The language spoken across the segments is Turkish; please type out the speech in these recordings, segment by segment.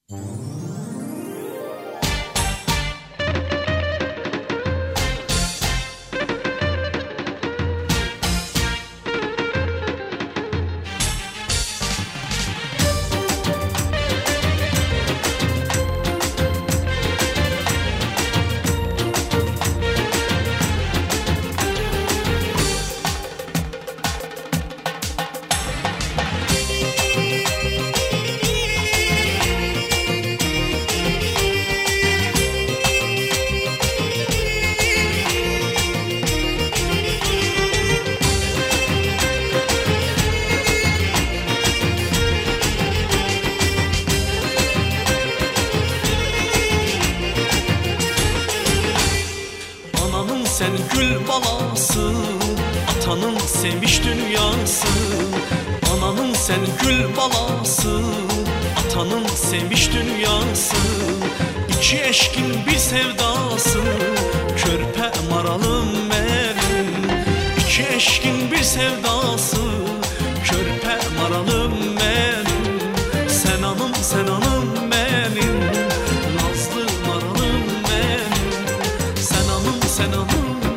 Sen gül balası, atanın sevmiş dünyası. Ananın sen gül balası, atanın sevmiş dünyası. İki eşkin bir sevdası, körpe maralım benim. İki eşkin bir sevdası, körpe maralım benim. Sen anım, sen anım benim, nazlı maralım benim. Sen anım, sen anım.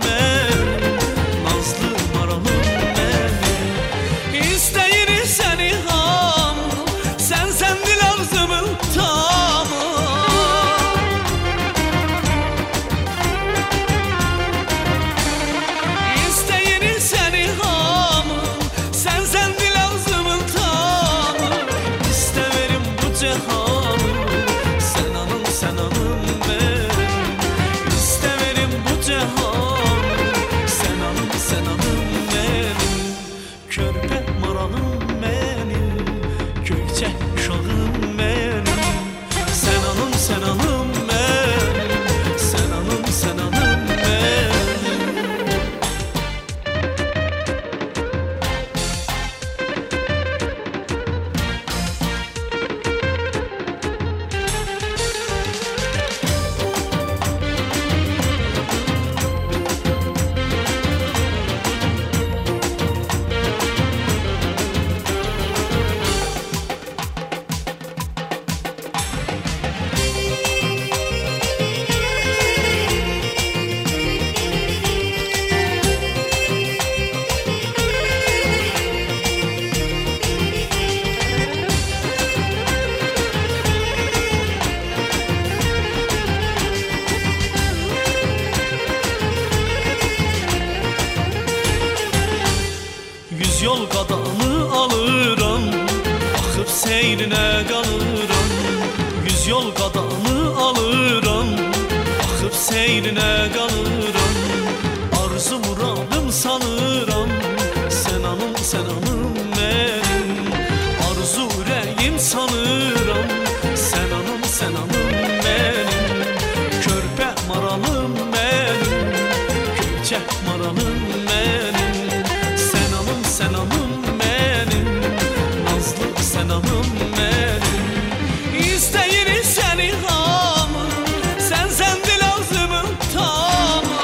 Yol qadanı alıram, baxıb seyrinə qalıram. Yüz yol qadanı alıram, baxıb seyrinə qalıram. Arzu muradım sanıram, sen anım, sen anım benim. Arzu ürəyim sanıram, sen anım, sen anım benim. Körpə maralım benim, göyçək maralım benim. Sen anım benim, nazlı sen anım benim. İsteyir seni hamı, sen sendi lazımın tamı.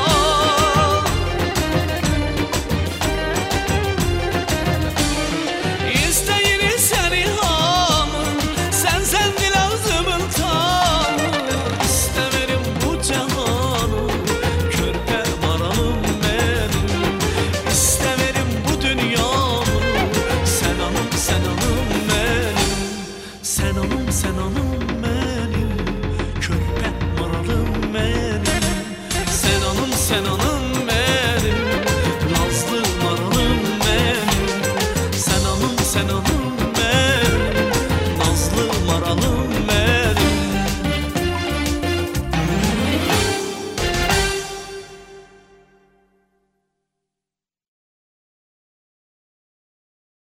İsteyir seni hamı, sen sendi lazımın tamı. İstemerim bu cahanı, körpe maralım benim. İstemerim sen anım, sen anım benim. Sen anım, sen anım